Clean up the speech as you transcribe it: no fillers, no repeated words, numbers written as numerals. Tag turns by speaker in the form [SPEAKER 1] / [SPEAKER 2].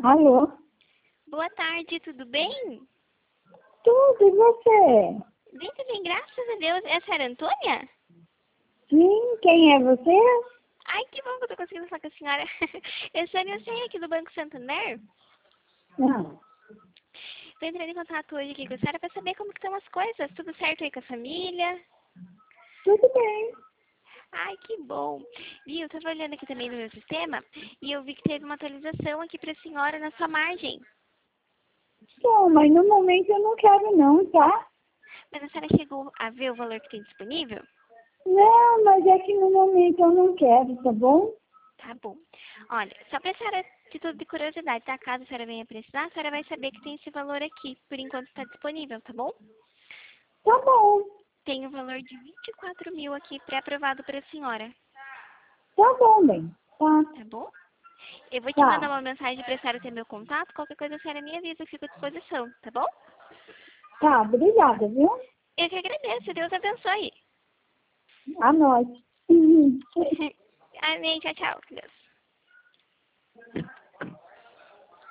[SPEAKER 1] Alô?
[SPEAKER 2] Boa tarde, tudo bem?
[SPEAKER 1] Tudo, e você?
[SPEAKER 2] Bem, graças a Deus. É a senhora Antônia?
[SPEAKER 1] Sim, quem é você?
[SPEAKER 2] Ai, que bom que eu tô conseguindo falar com a senhora. Eu sou a Nilce aqui do Banco Santander.
[SPEAKER 1] Não,
[SPEAKER 2] Tô entrando em contato hoje aqui com a senhora pra saber como que estão as coisas. Tudo certo aí com a família?
[SPEAKER 1] tudo bem.
[SPEAKER 2] Ai, que bom. Viu, eu tava olhando aqui também no meu sistema e eu vi que teve uma atualização aqui pra senhora na sua margem.
[SPEAKER 1] Bom, mas no momento eu não quero não, tá?
[SPEAKER 2] Mas a senhora chegou a ver o valor que tem disponível?
[SPEAKER 1] Não, mas é que no momento eu não quero, tá bom?
[SPEAKER 2] Tá bom. Olha, só pra senhora, título de curiosidade, tá? Caso a senhora venha precisar, a senhora vai saber que tem esse valor aqui, por enquanto está disponível, tá bom?
[SPEAKER 1] Tá bom,
[SPEAKER 2] Tem o valor de 24 mil aqui pré-aprovado para a senhora,
[SPEAKER 1] tá bom, bem. Tá,
[SPEAKER 2] tá bom? Eu vou te mandar
[SPEAKER 1] tá.
[SPEAKER 2] uma mensagem para a senhora ter meu contato, qualquer coisa a senhora me avisa, eu fico à disposição, tá bom?
[SPEAKER 1] Tá, obrigada, viu?
[SPEAKER 2] Eu que agradeço, Deus abençoe.
[SPEAKER 1] À noite.
[SPEAKER 2] Amém, tchau, tchau. Deus.